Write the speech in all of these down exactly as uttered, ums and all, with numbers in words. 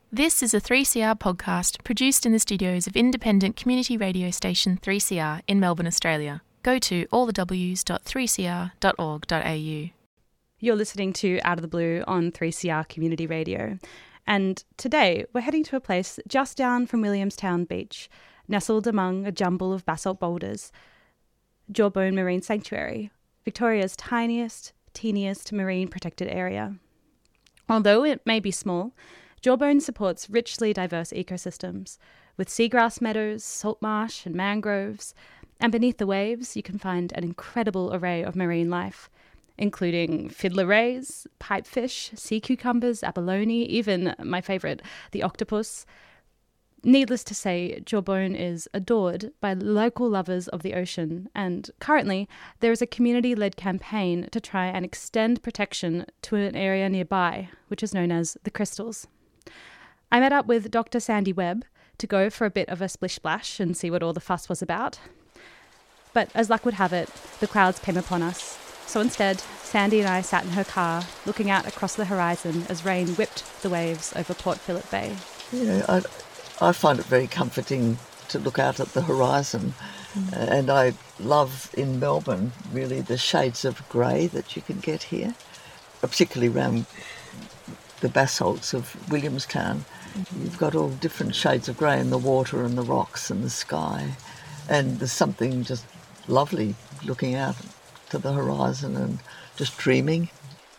This is a three C R podcast produced in the studios of independent community radio station three C R in Melbourne, Australia. Go to all the w s dot three c r dot org dot a u. You're listening to Out of the Blue on three C R Community Radio. And today we're heading to a place just down from Williamstown Beach, nestled among a jumble of basalt boulders, Jawbone Marine Sanctuary, Victoria's tiniest, teeniest marine protected area. Although it may be small, Jawbone supports richly diverse ecosystems, with seagrass meadows, salt marsh and mangroves, and beneath the waves you can find an incredible array of marine life, including fiddler rays, pipefish, sea cucumbers, abalone, even my favourite, the octopus. Needless to say, Jawbone is adored by local lovers of the ocean, and currently there is a community-led campaign to try and extend protection to an area nearby, which is known as the Crystals. I met up with Doctor Sandy Webb to go for a bit of a splish-splash and see what all the fuss was about. But as luck would have it, the clouds came upon us. So instead, Sandy and I sat in her car, looking out across the horizon as rain whipped the waves over Port Phillip Bay. Yeah, I, I find it very comforting to look out at the horizon. Mm. Uh, and I love in Melbourne, really, the shades of grey that you can get here, particularly around the basalts of Williamstown. You've got all different shades of grey in the water and the rocks and the sky. And there's something just lovely looking out to the horizon and just dreaming.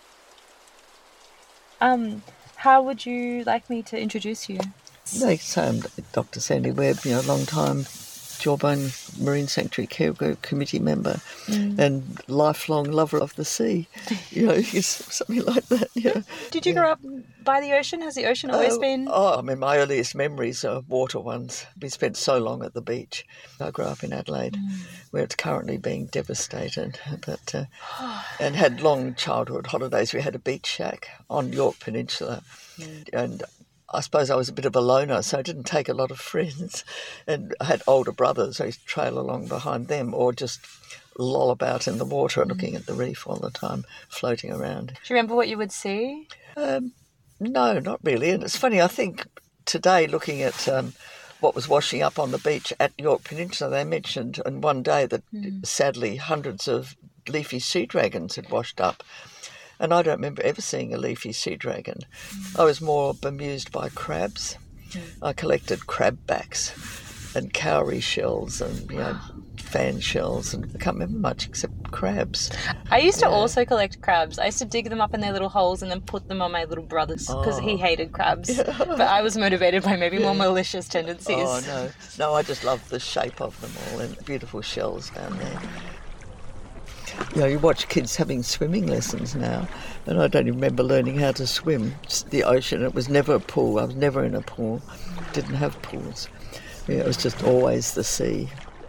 Um, how would you like me to introduce you? They say I'm Doctor Sandy Webb, you know, a long time Jawbone Marine Sanctuary Care Group committee member mm. and lifelong lover of the sea. You know, something like that. Yeah. Did you yeah. grow up by the ocean? Has the ocean always oh, been? Oh, I mean, my earliest memories are water ones. We spent so long at the beach. I grew up in Adelaide, mm. where it's currently being devastated, but uh, and had long childhood holidays. We had a beach shack on York Peninsula, mm. and I suppose I was a bit of a loner, so I didn't take a lot of friends. And I had older brothers, so I used to trail along behind them or just loll about in the water looking at the reef all the time, floating around. Do you remember what you would see? Um, no, not really. And it's funny, I think today looking at um, what was washing up on the beach at York Peninsula, they mentioned on one day that mm. sadly hundreds of leafy sea dragons had washed up. And I don't remember ever seeing a leafy sea dragon. Mm. I was more bemused by crabs. Mm. I collected crab backs and cowrie shells and, you know, fan shells, and I can't remember much except crabs. I used to yeah. also collect crabs. I used to dig them up in their little holes and then put them on my little brother's because oh. he hated crabs. Yeah. But I was motivated by maybe yeah. more malicious tendencies. Oh, no. No, I just love the shape of them all and beautiful shells down there. You know, you watch kids having swimming lessons now, and I don't even remember learning how to swim. Just the ocean, it was never a pool. I was never in a pool. Didn't have pools. Yeah, it was just always the sea.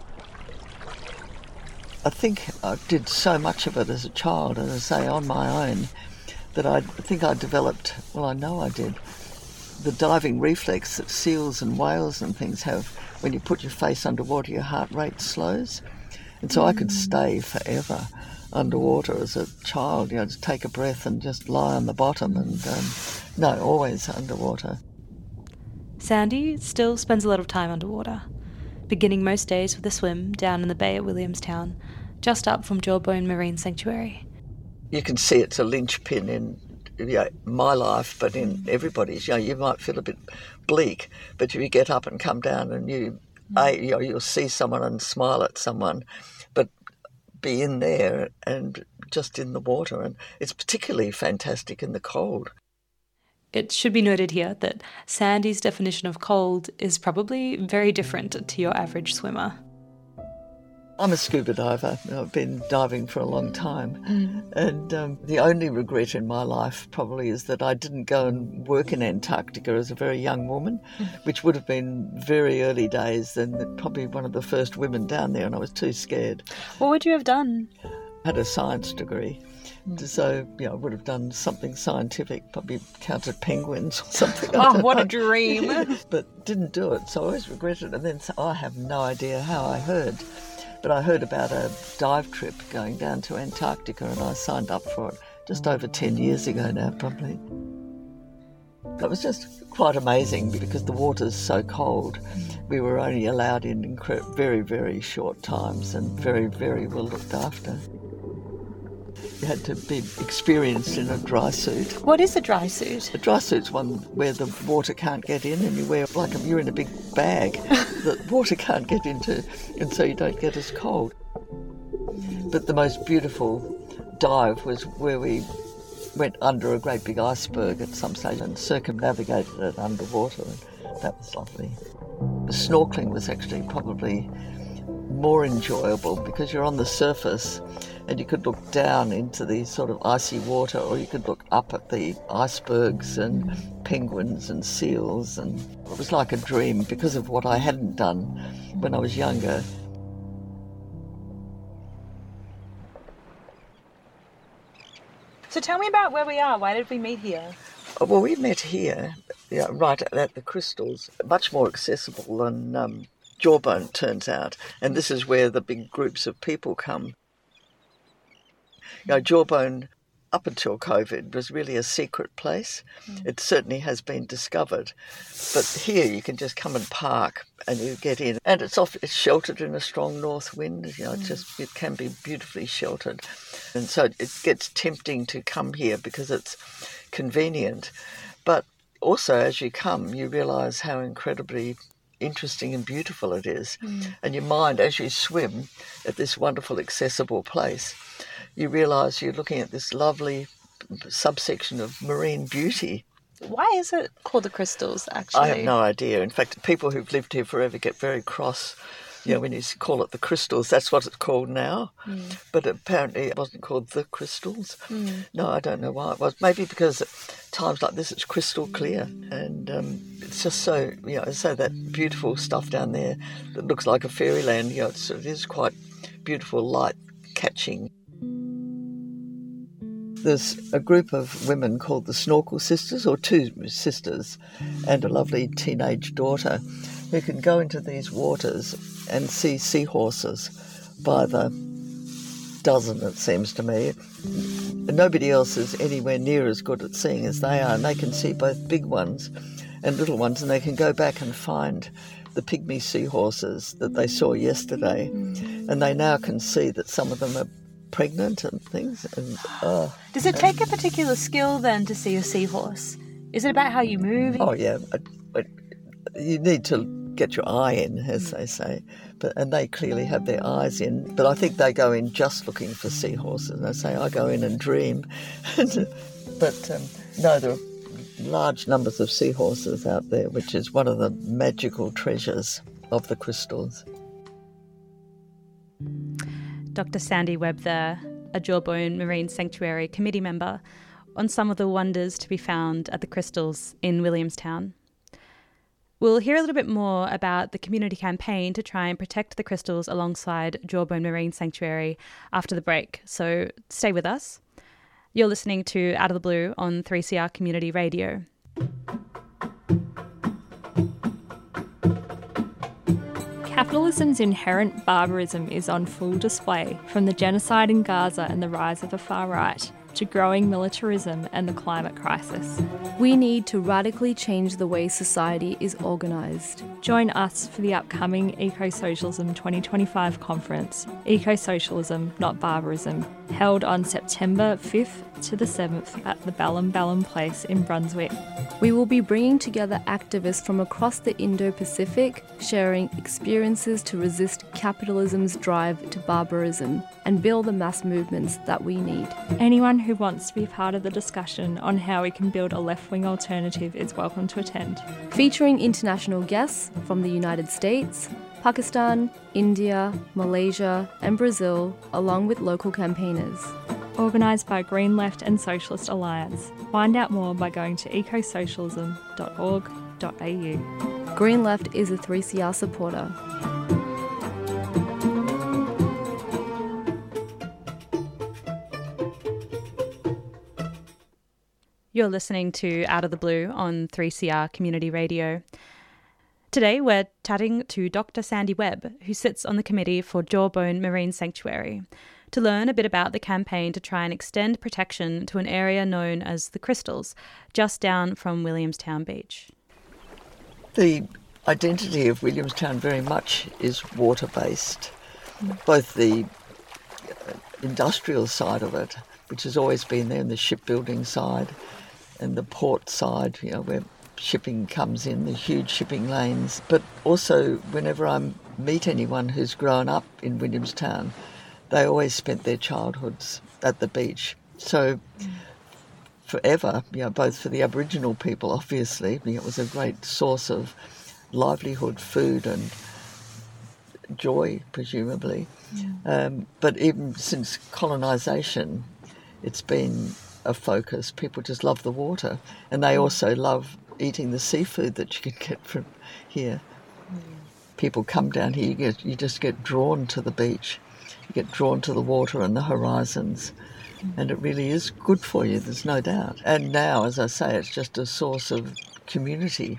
I think I did so much of it as a child, as I say, on my own, that I think I developed, well, I know I did, the diving reflex that seals and whales and things have. When you put your face underwater, your heart rate slows. And so I could stay forever underwater as a child, you know, just take a breath and just lie on the bottom and, um, no, always underwater. Sandy still spends a lot of time underwater, beginning most days with a swim down in the bay at Williamstown, just up from Jawbone Marine Sanctuary. You can see it's a linchpin in, you know, my life, but in everybody's. You know, you might feel a bit bleak, but if you get up and come down and you... I, you know, you'll see someone and smile at someone, but be in there and just in the water. And it's particularly fantastic in the cold. It should be noted here that Sandy's definition of cold is probably very different to your average swimmer. I'm a scuba diver. I've been diving for a long time. Mm. And um, the only regret in my life probably is that I didn't go and work in Antarctica as a very young woman, mm. which would have been very early days and probably one of the first women down there, and I was too scared. What would you have done? I had a science degree. Mm. So, you know, I would have done something scientific, probably counted penguins or something. Oh, what know. a dream. Yeah, but didn't do it, so I always regretted it. And then so I have no idea how I heard. But I heard about a dive trip going down to Antarctica and I signed up for it just over ten years ago now, probably. It was just quite amazing because the water's so cold. We were only allowed in incre- very, very short times and very, very well looked after. You had to be experienced in a dry suit. What is a dry suit? A dry suit's one where the water can't get in and you wear like you're in a big bag that water can't get into, and so you don't get as cold. But the most beautiful dive was where we went under a great big iceberg at some stage and circumnavigated it underwater, and that was lovely. The snorkelling was actually probably more enjoyable because you're on the surface and you could look down into the sort of icy water, or you could look up at the icebergs and penguins and seals, and it was like a dream because of what I hadn't done when I was younger. So tell me about where we are. Why did we meet here? Oh, well, we met here, yeah, right at the Crystals, much more accessible than um, Jawbone, turns out. And this is where the big groups of people come. You know, Jawbone, up until COVID, was really a secret place. Mm. It certainly has been discovered. But here you can just come and park and you get in. And it's off, it's sheltered in a strong north wind. You know, mm. it just it can be beautifully sheltered. And so it gets tempting to come here because it's convenient. But also as you come, you realise how incredibly interesting and beautiful it is. Mm. And your mind, as you swim at this wonderful accessible place, you realise you're looking at this lovely subsection of marine beauty. Why is it called the Crystals, actually? I have no idea. In fact, people who've lived here forever get very cross. You know, when you call it the Crystals, that's what it's called now. Mm. But apparently it wasn't called the Crystals. Mm. No, I don't know why it was. Maybe because at times like this it's crystal clear. And um, it's just so, you know, so that beautiful stuff down there that looks like a fairyland, you know, it's, it is quite beautiful, light catching. There's a group of women called the Snorkel Sisters, or two sisters, and a lovely teenage daughter who can go into these waters and see seahorses by the dozen, it seems to me. Nobody else is anywhere near as good at seeing as they are, and they can see both big ones and little ones, and they can go back and find the pygmy seahorses that they saw yesterday, and they now can see that some of them are pregnant and things. And oh, does it take a particular skill then to see a seahorse? Is it about how you move? Oh yeah, you need to get your eye in, as they say, but and they clearly have their eyes in. But I think they go in just looking for seahorses. They say I go in and dream, but um, no, there are large numbers of seahorses out there, which is one of the magical treasures of the Crystals. Doctor Sandy Webb there, a Jawbone Marine Sanctuary committee member, on some of the wonders to be found at the Crystals in Williamstown. We'll hear a little bit more about the community campaign to try and protect the Crystals alongside Jawbone Marine Sanctuary after the break, so stay with us. You're listening to Out of the Blue on three C R Community Radio. Capitalism's inherent barbarism is on full display, from the genocide in Gaza and the rise of the far right, to growing militarism and the climate crisis. We need to radically change the way society is organised. Join us for the upcoming Eco-Socialism twenty twenty-five conference, Eco-Socialism, Not Barbarism, held on September fifth to the seventh at the Ballum Ballum Place in Brunswick. We will be bringing together activists from across the Indo-Pacific, sharing experiences to resist capitalism's drive to barbarism and build the mass movements that we need. Anyone who wants to be part of the discussion on how we can build a left-wing alternative is welcome to attend. Featuring international guests from the United States, Pakistan, India, Malaysia and Brazil, along with local campaigners. Organised by Green Left and Socialist Alliance. Find out more by going to eco socialism dot org dot a u. Green Left is a three C R supporter. You're listening to Out of the Blue on three C R Community Radio. Today we're chatting to Doctor Sandy Webb, who sits on the committee for Jawbone Marine Sanctuary, to learn a bit about the campaign to try and extend protection to an area known as the Crystals, just down from Williamstown Beach. The identity of Williamstown very much is water-based, mm. both the industrial side of it, which has always been there, and the shipbuilding side, and the port side, you know, where shipping comes in, the huge shipping lanes. But also, whenever I meet anyone who's grown up in Williamstown, they always spent their childhoods at the beach. So mm. forever, you know, both for the Aboriginal people, obviously, it was a great source of livelihood, food and joy, presumably. Yeah. Um, but even since colonisation, it's been a focus. People just love the water, and they also love eating the seafood that you can get from here. Mm. People come down here, you, get, you just get drawn to the beach. You get drawn to the water and the horizons, mm. and it really is good for you, there's no doubt. And now, as I say, it's just a source of community.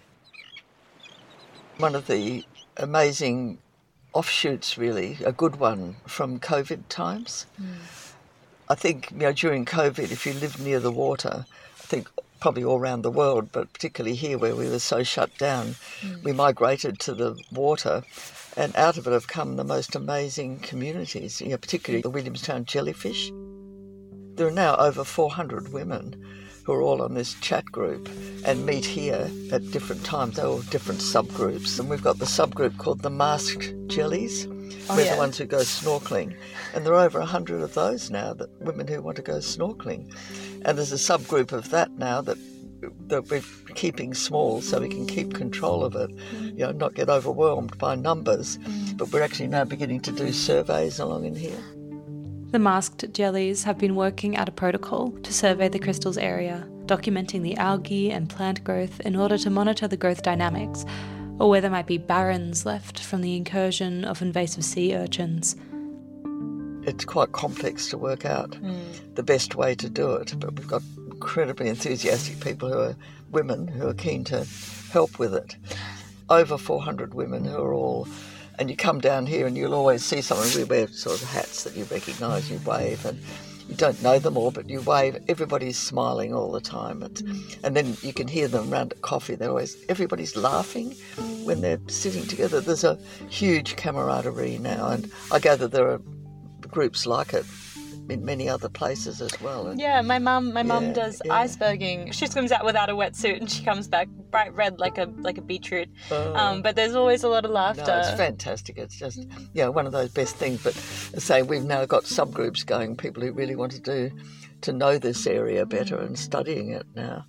One of the amazing offshoots, really, a good one from COVID times. Mm. I think, you know, during COVID, if you lived near the water, I think probably all around the world, but particularly here where we were so shut down, mm. we migrated to the water, and out of it have come the most amazing communities, you know, particularly the Williamstown jellyfish. There are now over four hundred women who are all on this chat group and meet here at different times. They're all different subgroups. And we've got the subgroup called the masked jellies. Oh, We're yeah. the ones who go snorkelling. And there are over one hundred of those now, that women who want to go snorkelling. And there's a subgroup of that now that that we're keeping small so we can keep control of it, you know, not get overwhelmed by numbers. But we're actually now beginning to do surveys along in here. The masked jellies have been working out a protocol to survey the crystals area, documenting the algae and plant growth in order to monitor the growth dynamics, or where there might be barrens left from the incursion of invasive sea urchins. It's quite complex to work out mm. the best way to do it, but we've got incredibly enthusiastic people who are women who are keen to help with it. Over four hundred women who are all... And you come down here and you'll always see someone, we wear sort of hats that you recognise, you wave, and you don't know them all, but you wave. Everybody's smiling all the time. And, and then you can hear them round at coffee. They're always, everybody's laughing when they're sitting together. There's a huge camaraderie now, and I gather there are groups like it in many other places as well. And yeah, my mum, my mum yeah, does yeah. iceberging. She swims out without a wetsuit and she comes back bright red like a like a beetroot. Oh. Um, but there's always a lot of laughter. No, it's fantastic. It's just, you know, one of those best things. But I say we've now got subgroups going, people who really want to do to know this area better and studying it now.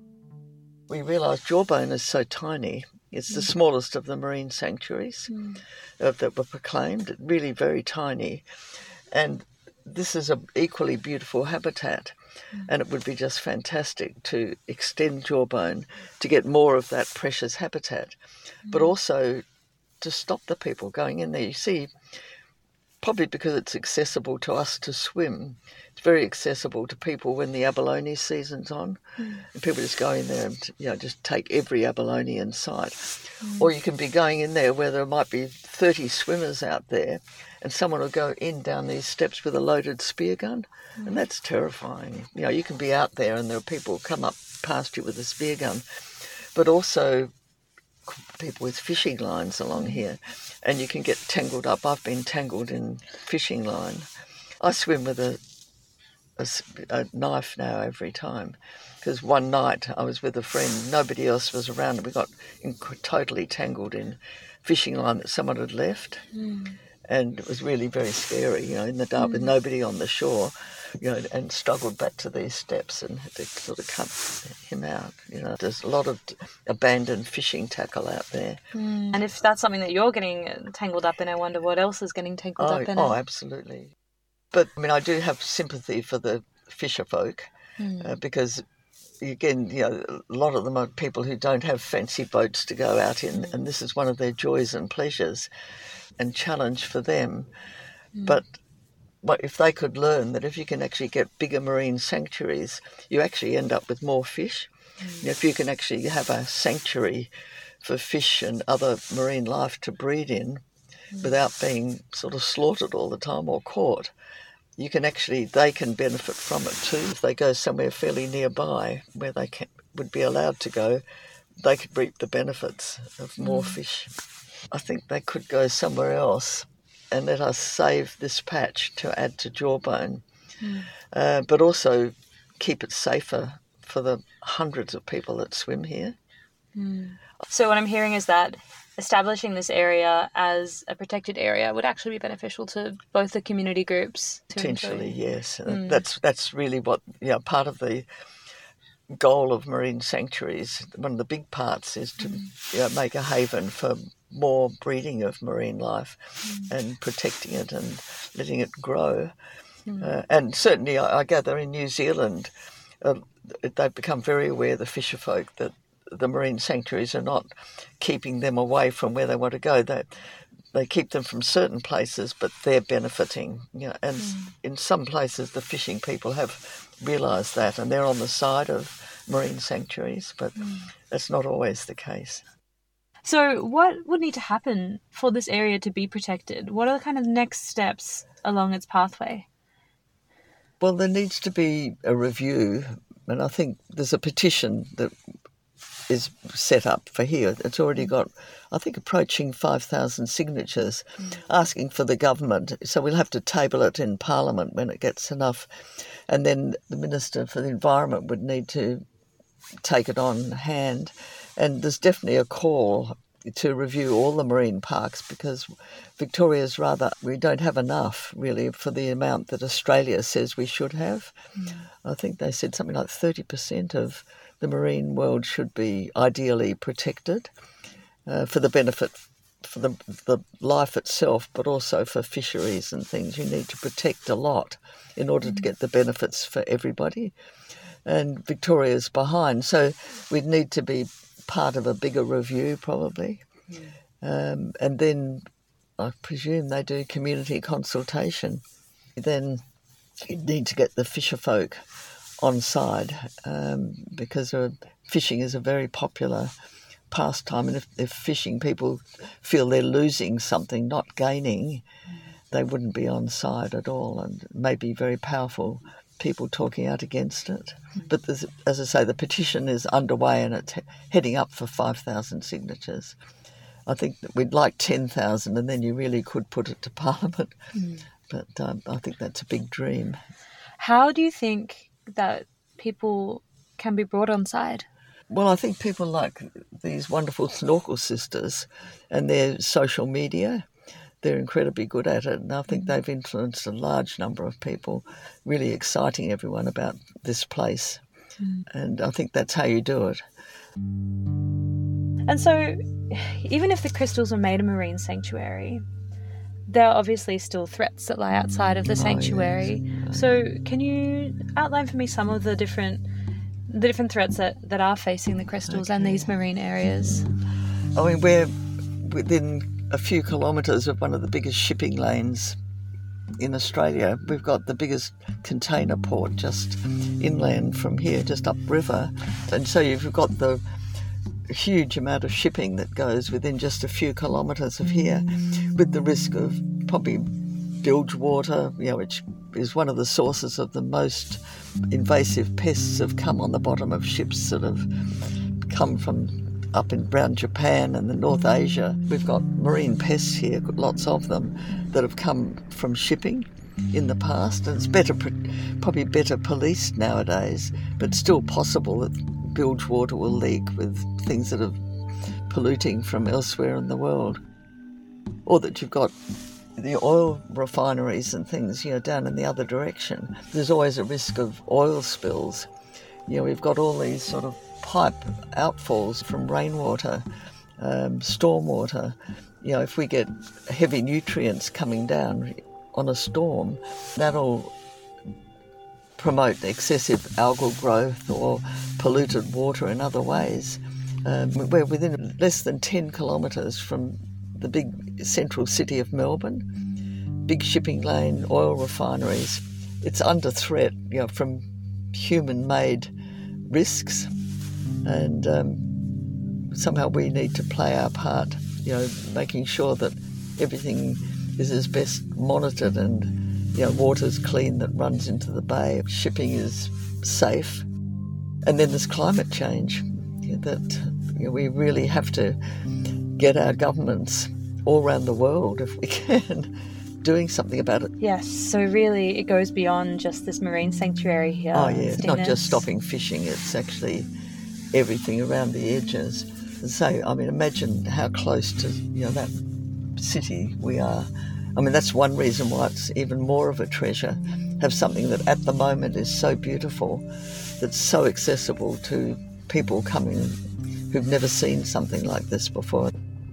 We realise Jawbone is so tiny. It's the smallest of the marine sanctuaries mm. uh, that were proclaimed, really very tiny. And this is an equally beautiful habitat, mm. and it would be just fantastic to extend Jawbone to get more of that precious habitat, mm. but also to stop the people going in there. You see, probably because it's accessible to us to swim, it's very accessible to people when the abalone season's on, mm. and people just go in there and, you know, just take every abalone in sight. Mm. Or you can be going in there where there might be thirty swimmers out there, and someone will go in down these steps with a loaded spear gun, mm. and that's terrifying. You know, you can be out there and there are people who come up past you with a spear gun, but also people with fishing lines along here, and you can get tangled up. I've been tangled in fishing line. I swim with a, a, a knife now every time, because one night I was with a friend, nobody else was around, and we got in, totally tangled in fishing line that someone had left. Mm. And it was really very scary, you know, in the dark mm. with nobody on the shore, you know, and struggled back to these steps and had to sort of cut him out. You know, there's a lot of abandoned fishing tackle out there. Mm. And if that's something that you're getting tangled up in, I wonder what else is getting tangled oh, up in oh, it. Oh, absolutely. But, I mean, I do have sympathy for the fisher folk mm. uh, because, again, you know, a lot of them are people who don't have fancy boats to go out in, mm. and this is one of their joys and pleasures and challenge for them. Mm. But what if they could learn that if you can actually get bigger marine sanctuaries, you actually end up with more fish. Mm. You know, if you can actually have a sanctuary for fish and other marine life to breed in, without being sort of slaughtered all the time or caught. You can actually, they can benefit from it too. If they go somewhere fairly nearby where they can, would be allowed to go, they could reap the benefits of more mm. fish. I think they could go somewhere else and let us save this patch to add to Jawbone, mm. uh, but also keep it safer for the hundreds of people that swim here. Mm. So what I'm hearing is that establishing this area as a protected area would actually be beneficial to both the community groups. Potentially, enjoy. yes. Mm. That's that's really what, you know, part of the goal of marine sanctuaries, one of the big parts is to mm. you know, make a haven for more breeding of marine life mm. and protecting it and letting it grow. Mm. Uh, and certainly I, I gather in New Zealand uh, they've become very aware, the fisherfolk, that the marine sanctuaries are not keeping them away from where they want to go. They they keep them from certain places, but they're benefiting. You know, and mm. in some places, the fishing people have realised that, and they're on the side of marine sanctuaries, but mm. that's not always the case. So what would need to happen for this area to be protected? What are the kind of next steps along its pathway? Well, there needs to be a review, and I think there's a petition that is set up for here. It's already got, I think, approaching five thousand signatures mm. asking for the government. So we'll have to table it in Parliament when it gets enough. And then the Minister for the Environment would need to take it on hand. And there's definitely a call to review all the marine parks because Victoria's rather, we don't have enough really for the amount that Australia says we should have. Mm. I think they said something like thirty percent of the marine world should be ideally protected uh, for the benefit, for the, the life itself, but also for fisheries and things. You need to protect a lot in order mm. to get the benefits for everybody. And Victoria's behind, so we'd need to be part of a bigger review probably. Yeah. Um, and then I presume they do community consultation. Then you'd need to get the fisher folk on side um, because uh, fishing is a very popular pastime, and if, if fishing people feel they're losing something, not gaining, they wouldn't be on side at all, and maybe very powerful people talking out against it. But there's, as I say, the petition is underway and it's he- heading up for five thousand signatures. I think that we'd like ten thousand, and then you really could put it to Parliament. Mm. But um, I think that's a big dream. How do you think that people can be brought on side? Well, I think people like these wonderful Snorkel sisters and their social media, they're incredibly good at it, and I think they've influenced a large number of people, really exciting everyone about this place. Mm. And I think that's how you do it. And so, even if the crystals are made a marine sanctuary, there are obviously still threats that lie outside of the sanctuary. Oh, yes. So can you outline for me some of the different the different threats that, that are facing the crystals okay. and these marine areas? I mean, we're within a few kilometres of one of the biggest shipping lanes in Australia. We've got the biggest container port just inland from here, just upriver. And so you've got the huge amount of shipping that goes within just a few kilometres of here, with the risk of probably bilge water, you know, which is one of the sources of the most invasive pests have come on the bottom of ships that have come from up in around Japan and the North Asia. We've got marine pests here, lots of them, that have come from shipping in the past, and it's better, probably better policed nowadays, but still possible that bilge water will leak with things that are polluting from elsewhere in the world. Or that you've got the oil refineries and things, you know, down in the other direction. There's always a risk of oil spills. You know, we've got all these sort of pipe outfalls from rainwater, um, stormwater. You know, if we get heavy nutrients coming down on a storm, that'll promote excessive algal growth or polluted water in other ways. Um, we're within less than ten kilometres from the big central city of Melbourne, big shipping lane, oil refineries. It's under threat, you know, from human-made risks, and um, somehow we need to play our part, you know, making sure that everything is as best monitored, and you know, water's clean that runs into the bay, shipping is safe. And then there's climate change, you know, that you know, we really have to get our governments all around the world, if we can, doing something about it. Yes, so really it goes beyond just this marine sanctuary here. Oh yeah, it's not just stopping fishing, it's actually everything around the edges. So, I mean, imagine how close to, you know, that city we are. I mean, that's one reason why it's even more of a treasure. Have something that at the moment is so beautiful, that's so accessible to people coming who've never seen something like this before.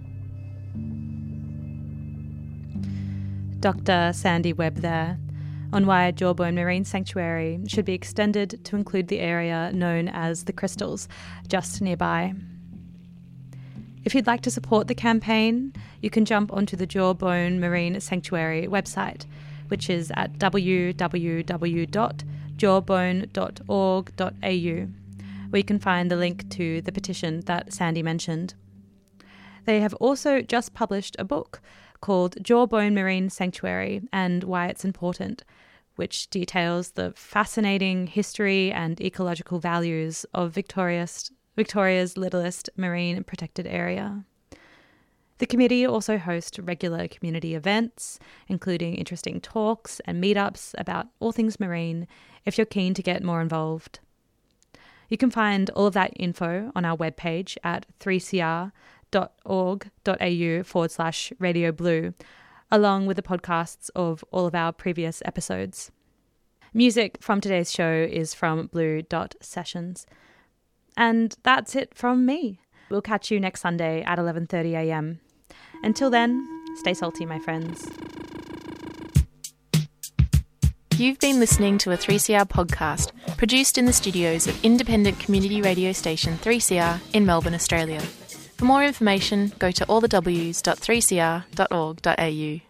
Doctor Sandy Webb there on why Jawbone Marine Sanctuary should be extended to include the area known as the Crystals, just nearby. If you'd like to support the campaign, you can jump onto the Jawbone Marine Sanctuary website, which is at w w w dot jawbone dot org dot a u, where you can find the link to the petition that Sandy mentioned. They have also just published a book called Jawbone Marine Sanctuary and Why It's Important, which details the fascinating history and ecological values of Victoria's, Victoria's littlest marine protected area. The committee also hosts regular community events, including interesting talks and meetups about all things marine, if you're keen to get more involved. You can find all of that info on our webpage at three c r dot org dot a u forward slash Radio Blue, along with the podcasts of all of our previous episodes. Music from today's show is from Blue Dot Sessions. And that's it from me. We'll catch you next Sunday at eleven thirty a m. Until then, stay salty, my friends. You've been listening to a three C R podcast, produced in the studios of independent community radio station three C R in Melbourne, Australia. For more information, go to all the w s dot three c r dot org dot a u.